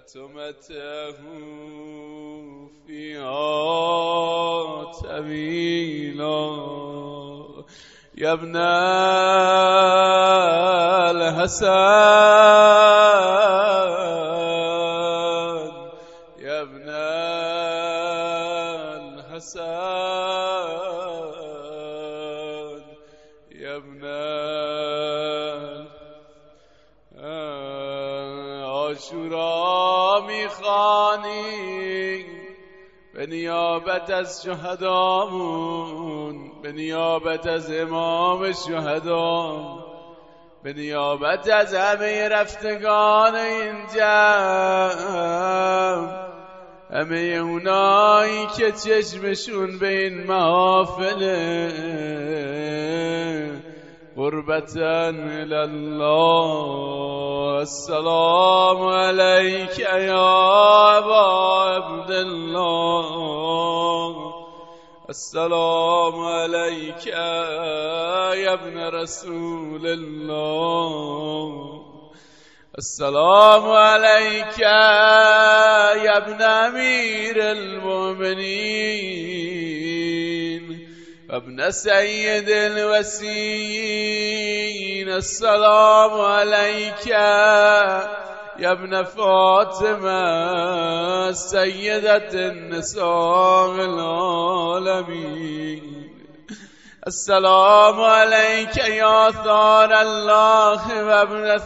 ختمته فيها طويلا يا ابن الحسن يا ابن الحسن يا ابن عاشورا میخوانی به نیابت از شهدامون، به نیابت از امام شهدا، به نیابت از همه رفتگان این جمع، همه اونایی که چشمشون به این محافله قربتاً الالله. السلام علیک یا ابا عبدالله، السلام علیک یا ابن رسول الله، السلام علیک یا ابن امیر المؤمنین ابن سید الوسیین، السلام علیک یا ابن فاطمه سیدت النساء العالمین، السلام علیک یا ثار الله و ابن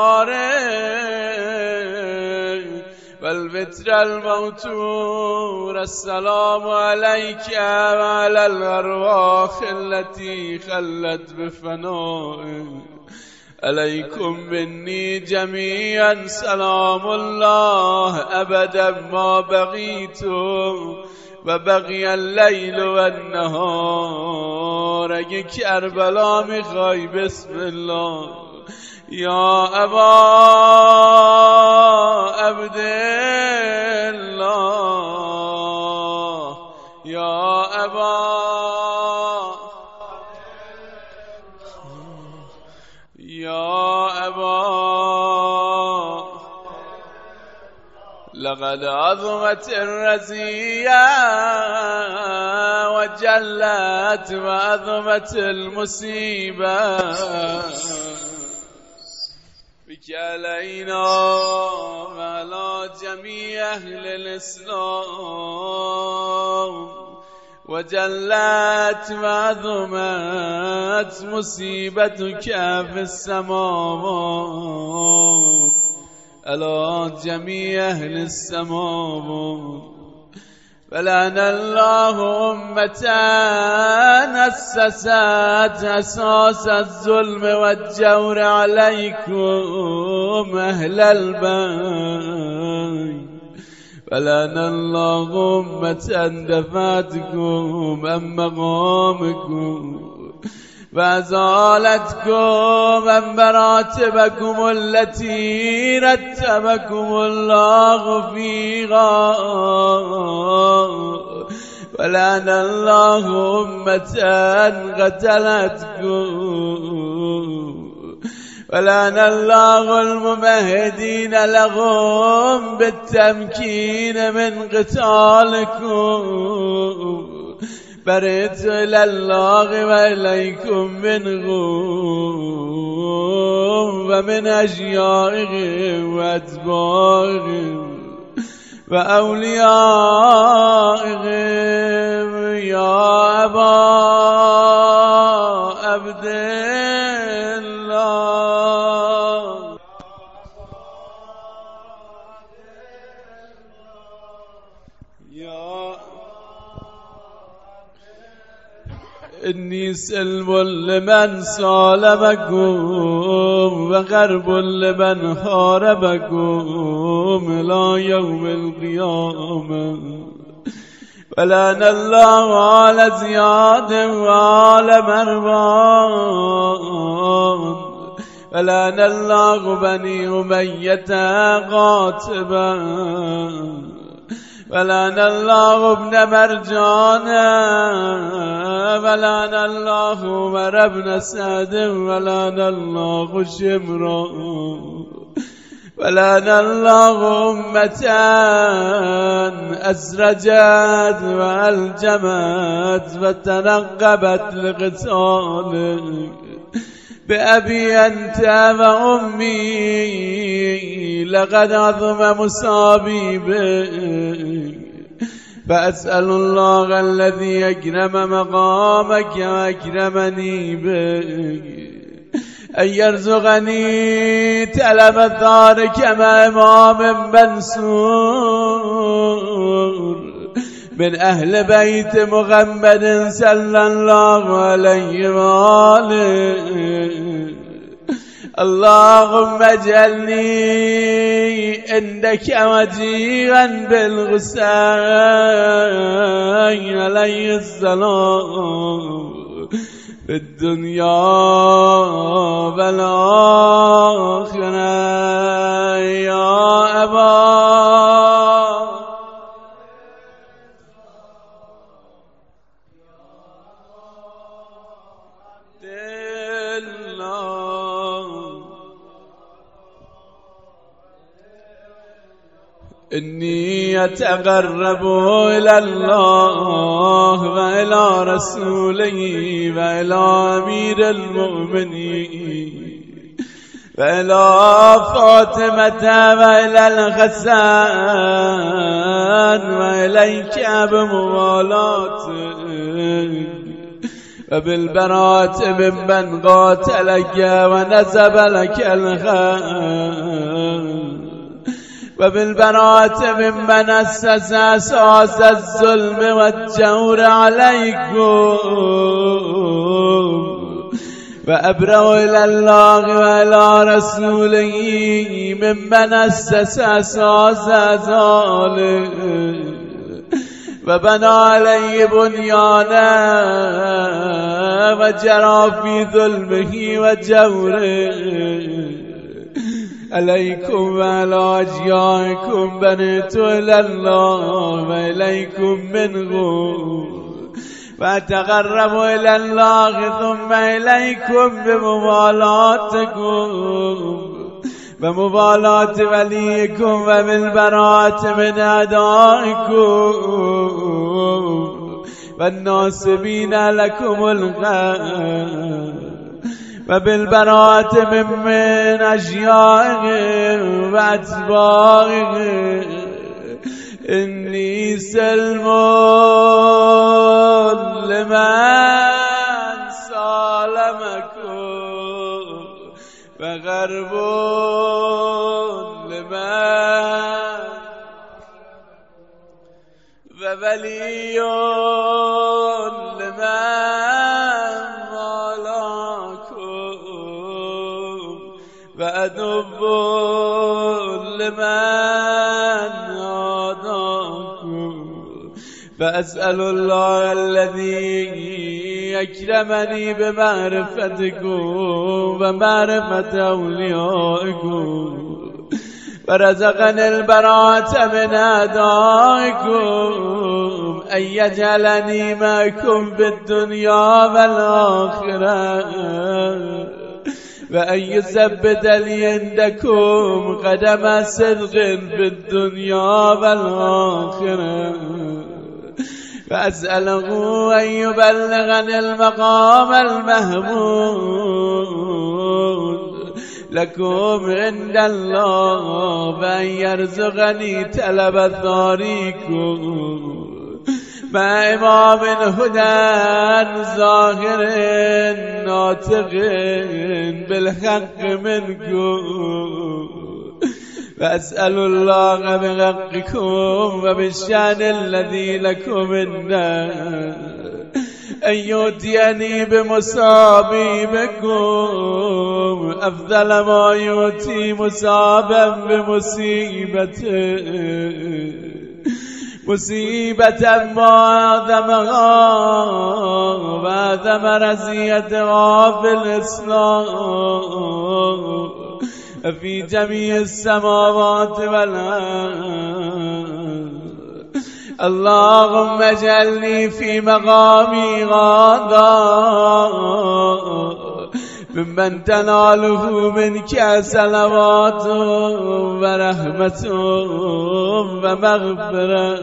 ثاره والوتر الموتور، السلام علیک و علی الارواح التي خلت بفنائه، علیکم منی جمیعا سلام الله ابدا ما بقیت و بقی اللیل و النهار. اگه کربلا میخوای بسم الله. یا ابا عبدالله یا ابا یا ابا لقد عظمت الرزية وجلت وعظمت المصيبة بك علينا وعلى جميع أهل الإسلام، وجلت وعظمت مصيبتك في السماوات على جميع أهل السماوات. ولعن الله أمة أسست أساس الظلم والجور عليكم أهل البيت، ولعن الله أمة دفعتكم عن مقامكم وأزالتكم عن مراتبكم التي رتبكم الله فيها، ولعن الله أمة قتلتكم، ولعن الله الممهدين لهم بالتمكين من قتالكم. برئت إلى الله وإليكم منهم ومن أشيائهم وأتباعهم وأوليائهم. يا أبا عبدالله يا إني سلم لمن سالمكم وغرب لمن حاربكم إلى يوم القيامة. ولعن الله على زياد وعلى مروان، ولعن الله بني أمية قاتبا، ولعن الله ابن مرجان، ولعن الله عمر بن سعد، ولعن الله شمرا، ولعن الله أمة أزرجت وألجمت وتنقبت لقتالك بأبي أنت وأمي لقد عظم مصابي بك فأسأل الله الذي أكرم مقامك وأكرمني بك أن يرزقني تلب ذلك مع إمام منصور من أهل بيت محمد صلى الله عليه وآله. اللهم اجعلني عندك وجيها بالحسين عليه السلام في الدنيا والآخرة يا أبا إني أتقرب إلى الله وإلى رسوله وإلى أمير المؤمنين وإلى فاطمة وإلى الحسن وإليك بموالاتك وبالبراءة ممن قاتلك ونسب لك الخير وبالبراءة ممن أسس أساس الظلم والجور عليكم وأبرأ إلى الله وإلى رسوله ممن أسس أساس ذلك وبنى عليه بنيانا وجرى في ظلمه وجوره. عليكم وعلى أجيائكم بنيت إلى الله وإليكم منه وأتقرب إلى الله ثم إليكم بموالاتكم وموالاة وليكم وبالبراءة من أعدائكم والناصبين لكم الخير وبالبراءة ممن أشيائهم وأتباعهم. إني سلم لمن سالمكم وغرب لمن وولي لمن وأدب لمن عاداكم. فأسأل الله الذي أكرمني بمعرفتكم ومعرفة أوليائكم ورزقني البراءة من أعدائكم أن يجعلني معكم في الدنيا والآخرة وأن يثبت لي عندكم قدم صدق في الدنيا والآخرة. فأسأله أن يبلغني المقام المحمود لكم عند الله وأن يرزقني تلب ثاريكم مع إمام هدى ظاهر ناطق بالحق منكم. فأسأل الله بحقكم وبالشأن الذي لكم منا أن يؤتيني بمصابيبكم أفضل ما يؤتي مصابا بمصيبته مصيبة ما أعظمها وأعظم رزيتها في الإسلام في جميع السماوات والأرض. اللهم اجعلني في مقامي هذا ممن تناله منك صلوات ورحمة ومغفرة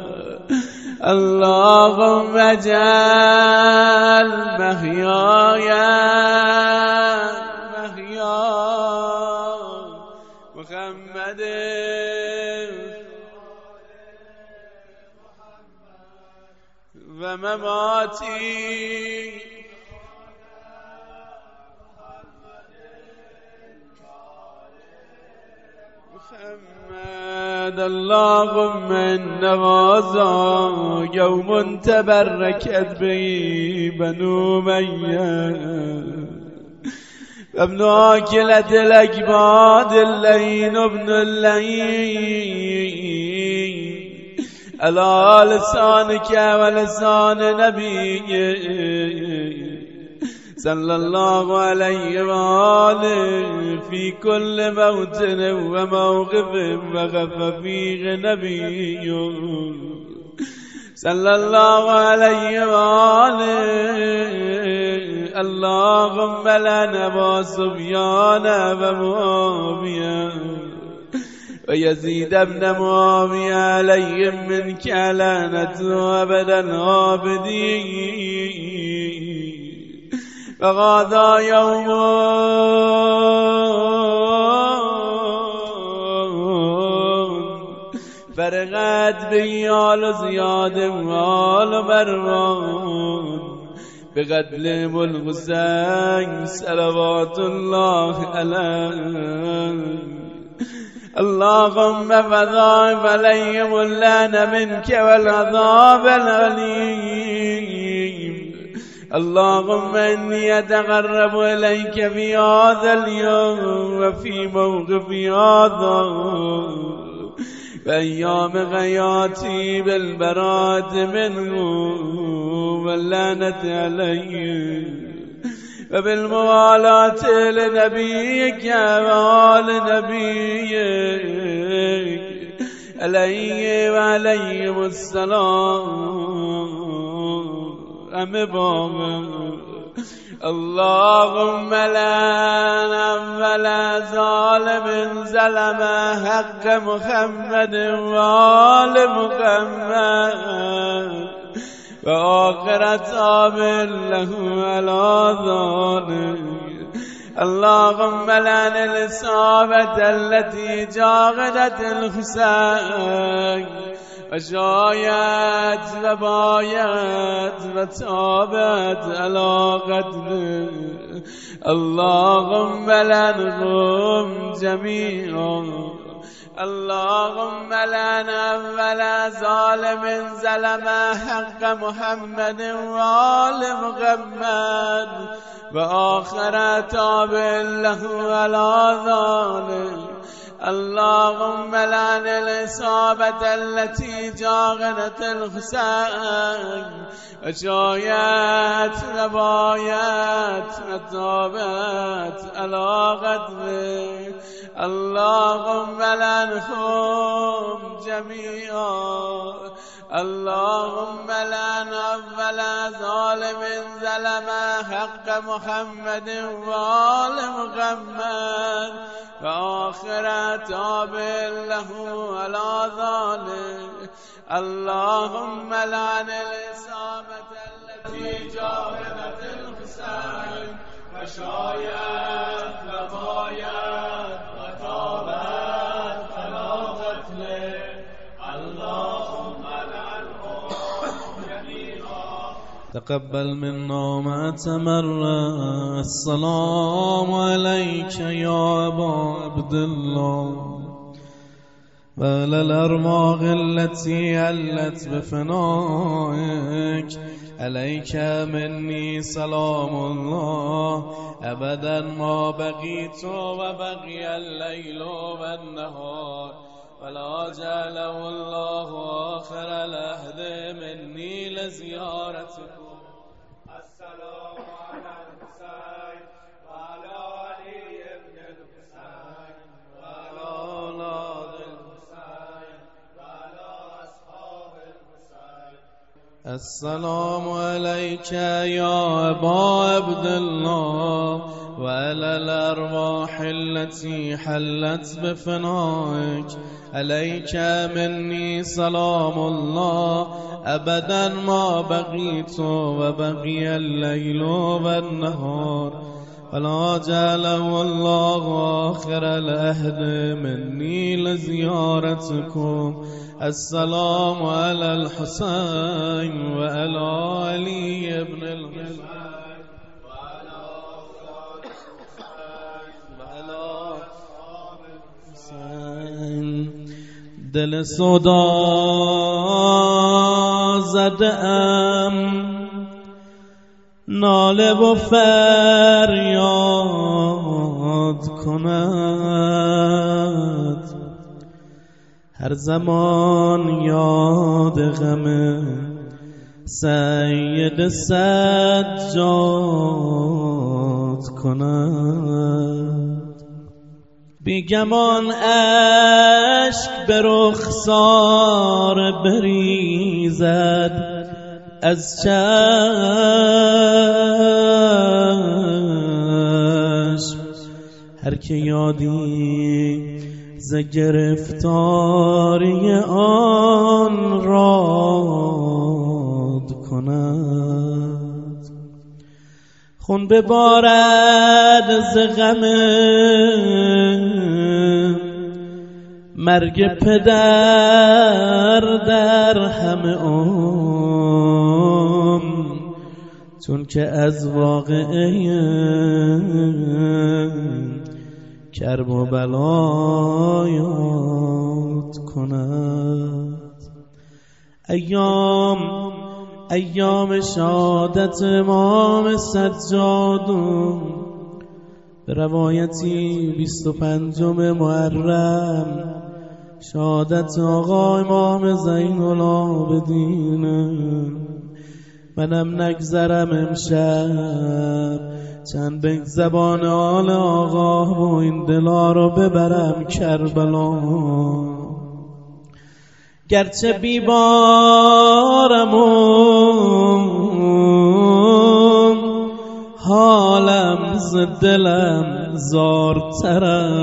اللهم اجعل محياي محيا محمد ومماتي محمد اللهم إنه هذا يوم تبركت به بنو أمية وابن آكلة الأكباد اللين ابن اللين على لسانك ولسان نبيك صلى الله عليه وآله في كل موطن وموقف وقف فيه نبي صلى الله عليه وآله اللهم لنا أبا سفيان ومعاوية ويزيد بن معاوية عليهم منك لعنة أبدا العابدين فغادا يوم فرغت به آل زياد وآل مروان بقتل الحسين صلوات الله عليه اللهم فضائف عليهم اللعنة منك والعذاب الأليم اللهم إني أتقرب إليك في هذا اليوم وفي موقف هذا بأيام حياتي بالبراءة منه واللعنة عليه وبالموالاة لنبيك وآل نبيك عليه وعليهم السلام اللهم لا ولا ظالم ظلم حق محمد وآل محمد وآخرة آمن له على ذلك اللهم لعن الإصابة التي جاغدت الحسين وشايت وبايت وتابت على قتله اللهم لعنهم جميعا اللهم لنا ولا ظالم ظلم حق محمد وآل محمد وآخر تابع له على ذلك اللهم لعن الإصابة التي جاغدت الحسين وشايت وبايت وتابت على قتله اللهم لعنهم جميعا اللهم لعن أول ظالم ظلم حق محمد وآل محمد وآخر تابع له على ذلك اللهم لعن الإصابة التي جاهدت الحسين وشايت وبايت وتابت على قتله اللهم لعنهم جميعا تقبل منا ما تمرى السلام عليك يا أبا عبد الله وعلى الأرواح التي علت بفنائك عليك مني سلام الله أبدا ما بقيت وبقي الليل والنهار ولا جعله الله آخر العهد مني لزيارتكم السلام على الحسين وعلى علي بن الحسين وعلى أولاد الحسين وعلى أصحاب الحسين السلام عليك يا أبا عبد الله وعلى الأرواح التي حلت بفنائك عليك مني سلام الله أبدا ما بقيت وبقي الليل والنهار ولا جعله الله آخر العهد مني لزيارتكم. السلام على الحسين وعلى علي بن الحسين وعلى أولاد الحسين. دل صدا زدم ناله و فریاد کند هر زمان یاد غم سید سجاد کند. بیگمان اشک به رخسار بریزد از چشم هر که یادی ز گرفتاری آن راد کند. خون ببارد ز غم مرگ پدر در همه چون که از واقعه کرب و بلا یاد کند. ایام شهادت امام سجاد به روایتی 25 محرم شهادت آقا امام زین العابدین. منم نگذرم امشب چند به زبان آل آقا و این دلا رو ببرم کربلا. گرچه بیبارم و حالم ز دلم زارتر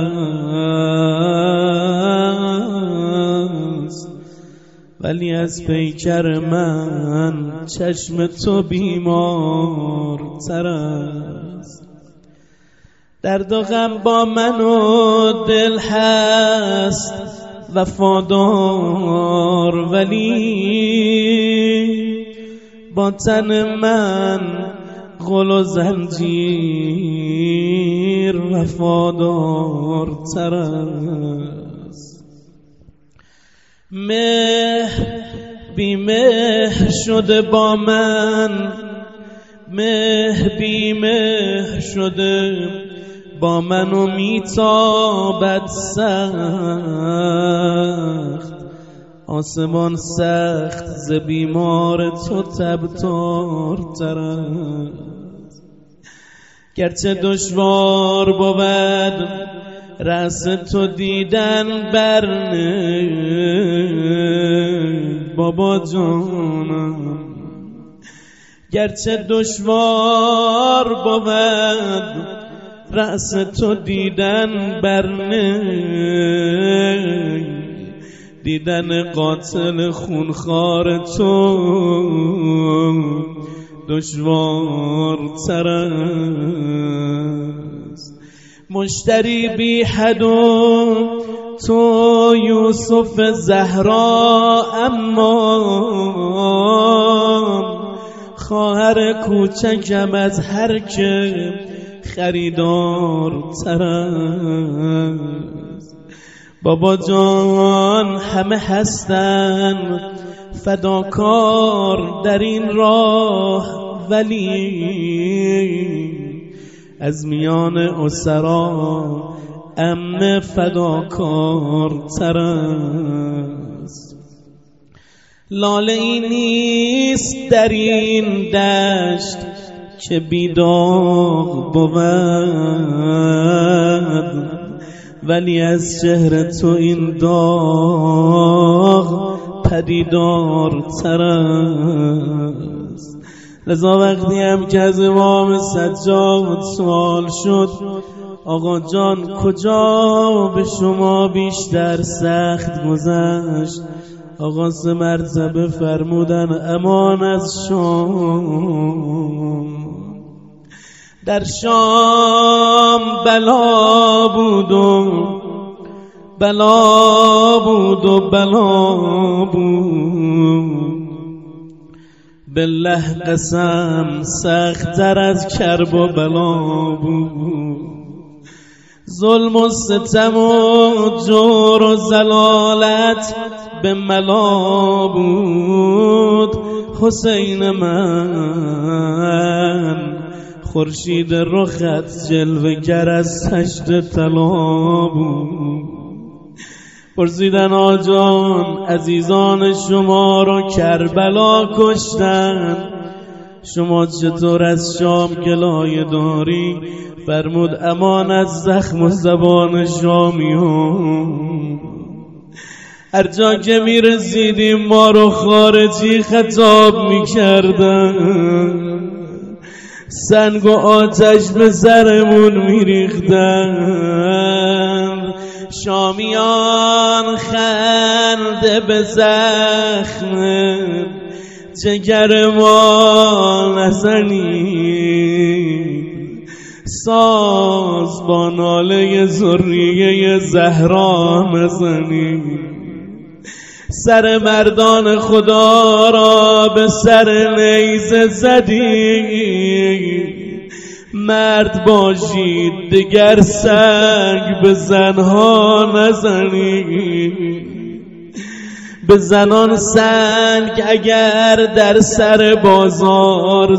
است ولی از پیکر من چشم تو بیمارتر است. درد و غم با من و دل هست وفادار ولی با تن من غل و زنجیر وفادارتر است. مهر بی مهر شده با من مهر بی مهر شده با من و میتابد سخت آسمان سخت ز بیمار تو تبتارتر است. گرچه دشوار بود رأس تو دیدن برنه بابا جانم. گرچه دشوار بود رأس تو دیدن برنه دیدن قاتل خونخوار تو دشوارتر است. مشتری بی حد و تو یوسف زهرا اما خواهر کوچکم از هر که خریدارتر است. بابا جان همه هستن فداکار در این راه ولی از میان اسرا عمه فداکارتر است. لاله ای نیست در این دشت که بیداغ بود ولی از چهره تو این داغ پدیدار تر است. لذا وقتی هم که از امام سجاد سوال شد آقا جان کجا به شما بیشتر سخت گذشت، آقا 3 مرتبه فرمودن امان از شام. در شام بلا بود و بلا بود و بلا بود، بالله قسم سخت‌تر از کرب و بلا بود. ظلم و ستم و جور و ضلالت به ملا بود. حسین من خورشید رخت جلوه گر از تشت طلا بود. پرسیدن آجان عزیزان شما رو کربلا کشتن، شما چطور از شام گلایه داری؟ فرمود امان از زخم و زبان شامیان. هر جا که میرسیدیم ما رو خارجی خطاب میکردن، سنگ و آتش به سرمون میریختن. شامیان خنده به زخم جگر ما نزنید، ساز با ناله ذریه زهرا مزنید. سر مردان خدا را به سر نیزه زدید، مرد باشید دگر سنگ به زنها نزنید. به زنان سنگ اگر در سر بازار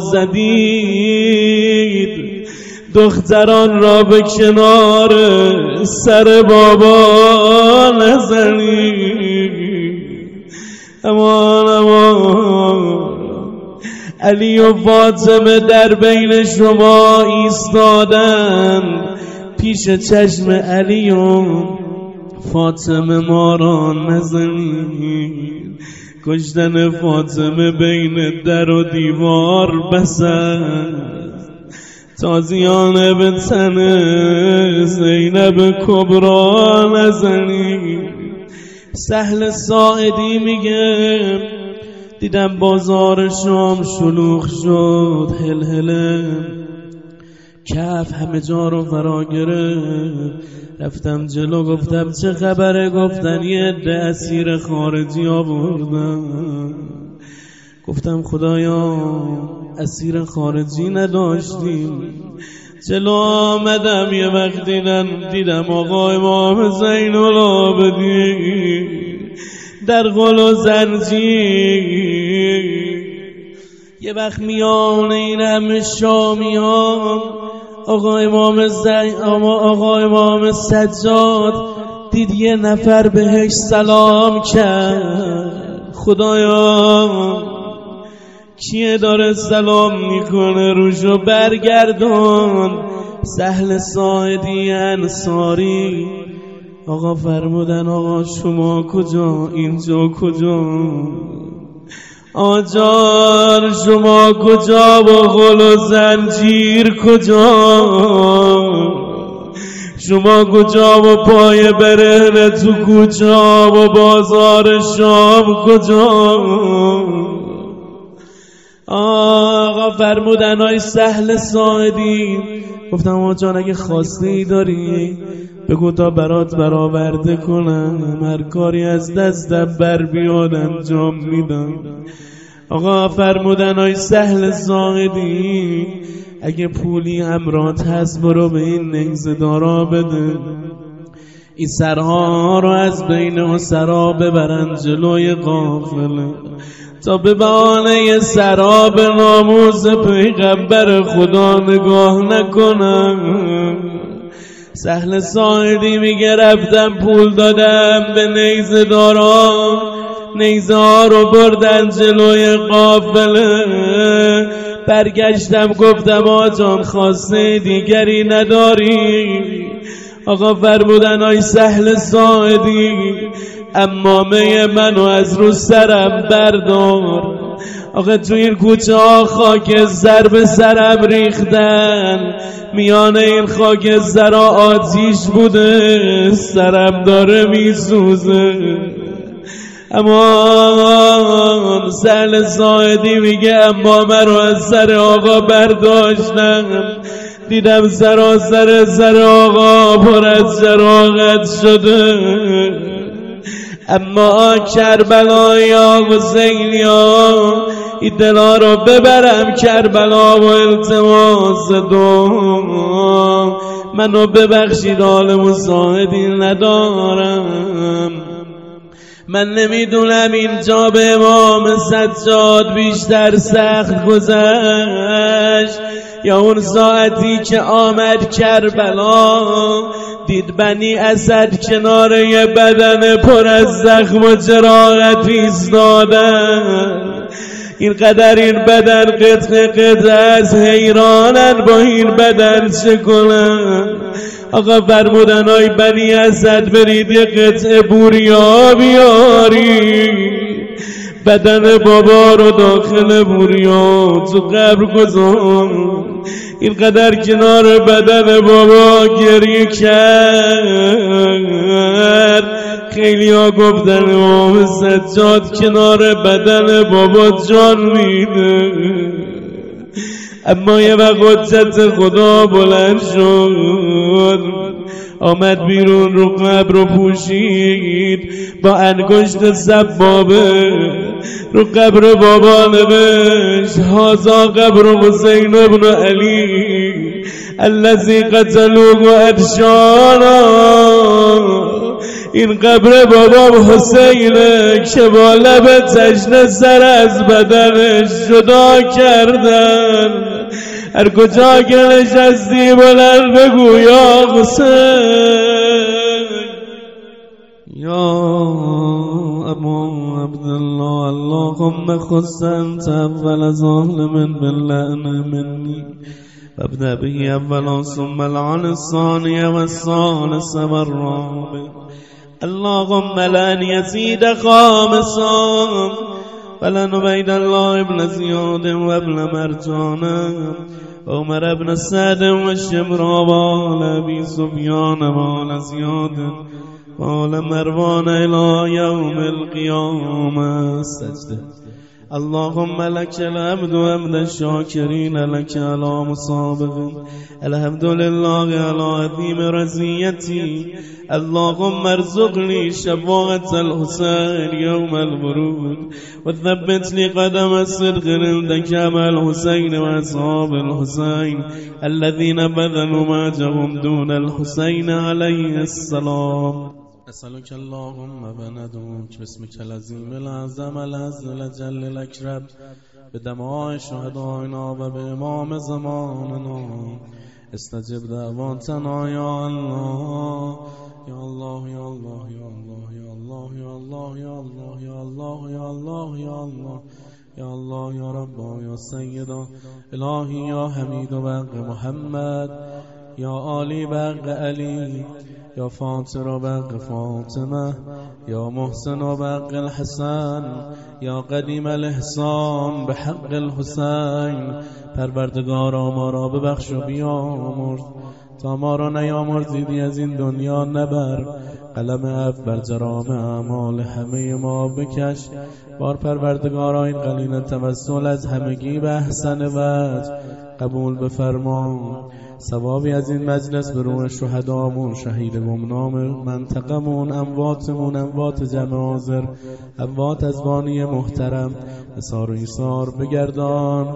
زدید، دختران را به کنار سر بابا نزنید. امان امان علی و فاطمه در بین شما ایستادن، پیش چشم علی و فاطمه ما را نزنید. کشتن فاطمه بین در و دیوار بس است، تازیانه به تن زینب کبرا نزنید. سهل ساعدی میگه دیدم بازار شام شلوغ شد، هلهله کف همه جا رو فرا گرفت. رفتم جلو گفتم چه خبره؟ گفتن یه عده اسیر خارجی آوردن. گفتم خدایا اسیر خارجی نداشتیم. جلو آمدم یه وقت دیدم آقا امام زین العابدین در غل و زنجیر. یه وقت میان این همه شامیان آقا امام سجاد دید یه نفر بهش سلام کرد. خدایا کیه داره سلام میکنه؟ روشو برگردون. سهل ساعدی انصاری. آقا فرمودن آقا شما کجا؟ اینجا کجا؟ آجان شما کجا؟ با غل و زنجیر کجا؟ شما کجا؟ با پای برهنه تو کجا؟ با بازار شام کجا؟ آقا فرمودن آی سهل ساعدی. گفتم آجان اگه خواسته ای داری بگو تا برات برآورده کنم، هر کاری از دستم بر بیاد انجام میدم. آقا فرمودن آی سهل ساعدی اگه پولی همرات هست برو به این نیزه دارا بده، این سرها رو از بین اسرا ببرن جلوی قافله تا به بهانه سرا به ناموس پیغمبر خدا نگاه نکنم. سهل ساعدی میگه رفتم پول دادم به نیزه دارا، نیزه ها رو بردن جلوی قافله. برگشتم گفتم آجان خواسته دیگری نداری؟ آقا فرمودن آی سهل ساعدی عمامه منو از رو سرم بردار. آخه تو این کوچه ها خاک زر به سرم ریختن، میان این خاک زرا آتیش بوده، سرم داره میسوزه. اما سهل زاهدی میگه عمامه رو از سر آقا برداشتم، دیدم سراسر سر آقا پر از جراحت شده. اما کربلا یا حسین یا این دلا رو ببرم کربلا و التماس دعا، منو ببخشید حال مصاحبی ندارم. من نمیدونم اینجا به امام سجاد بیشتر سخت گذشت یا اون ساعتی که آمد کربلا، دید بنی اسد کنار یه بدن پر از زخم و جراحت ایستادن. اینقدر این بدن قطعه قطعه از حیرانن با این بدن چه کنن. آقا فرمودن ای بنی اسد برید یه قطعه بوریا بیارید، بدن بابا رو داخل بوریا تو قبر گذار. اینقدر کنار بدن بابا گریه کرد، خیلی ها گفتن امام سجاد کنار بدن بابا جان میده. اما یه وقت حجت خدا بلند شد، آمد بیرون رو قبر رو پوشید، با انگشت سبابه رو قبر بابا نوشت هذا قبر حسین ابن علی الذی قتلوه ادشانا. این قبر بابا حسینه که با لب تشنه سر از بدنش جدا کردن. هر کجا که نشستی بلند بگو یا حسین یا ابو عبدالله اللهم خص انت اول ظالم باللعنه منی وابدأ به اولا ثم العن الثانية والثالث والرابع. اللهم لن يزيد خامسا ولن عبيد الله ابن زياد وابن مرجان وعمر ابن سعد والشمرا وآل أبي سفيان وآل زياد وآل مروان إلى يوم القيامة. سجده. اللهم لك الحمد حمد الشاكرين لك على مسابق، الحمد لله على عظيم رزيتي. اللهم ارزقني شفاعة الحسين يوم الورود وثبت لي قدم الصدق عندك مع الحسين وأصحاب الحسين الذين بذلوا معجهم دون الحسين عليه السلام. أسألك اللهم بندوك باسمك العظيم الأعظم العزل الجل الأكرم بدماء شهدائنا وبإمام زماننا استجب دعواتنا يا الله يا الله يا الله يا الله يا الله يا الله يا الله يا الله يا الله يا الله يا الله يا رب يا سيدا إلهي يا حميد بق محمد يا آلي بق علي يا فاطر بق فاطمة يا محسن بق الحسن يا قديم الإحسان بحق الحسين. پروردگارا ما را ببخش و بیامرز تا ما را نیامرزیدی از این دنیا نبر. قلم عفو بر جرام اعمال همه ما بکش. بار پروردگارا این قلین توسل از همگی به احسن وجه قبول بفرما. ثوابی از این مجلس به روح شهدامون، شهید گمنام منطقمون، امواتمون، اموات جمع حاضر، اموات از بانی محترم اثار و ایثار بگردان.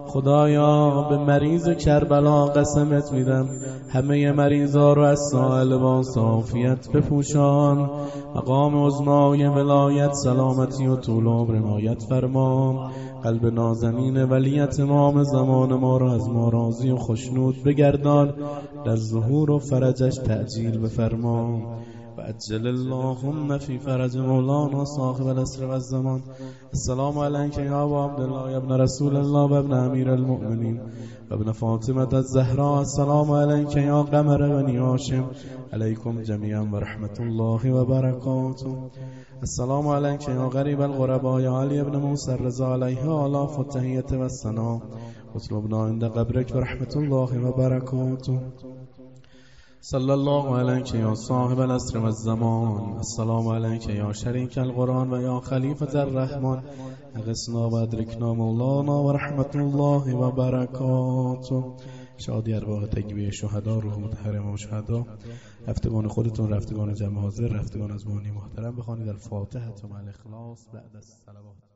خدایا به مریض کربلا قسمت میدم همه مریضا رو از سائل با عافیت بپوشان. مقام عظمای ولایت سلامتی و طول عمر عنایت فرما. قلب نازنین ولیت امام زمان ما را از ما راضی و خوشنود بگردان. در ظهور و فرجش تعجیل بفرما. و عجل اللهم فی فرج مولانا صاحب العصر و الزمان. السلام علیک یا ابا عبدالله ابن رسول الله و ابن امیر المؤمنین وابن فاطمة الزهراء السلام عليك يا قمر بني هاشم عليكم جميعا ورحمة الله وبركاته. السلام عليك يا غريب الغرباء يا علي بن موسى الرضا عليه آلاف التحية والثناء اطلبنا عند قبرك ورحمة الله وبركاته. صلى الله عليك يا صاحب العصر والزمان. السلام عليك يا شريك القرآن ويا خليفة الرحمن اغثنا وادركنا مولانا ورحمة الله وبركاته. شادی ارواح تکبیر شهدا، روح مطهر و شهدا، رفتگان خودتون، رفتگان جمع حاضر، رفتگان از مانی محترم بخوانید الفاتحه مع الاخلاص بعد الصلوات.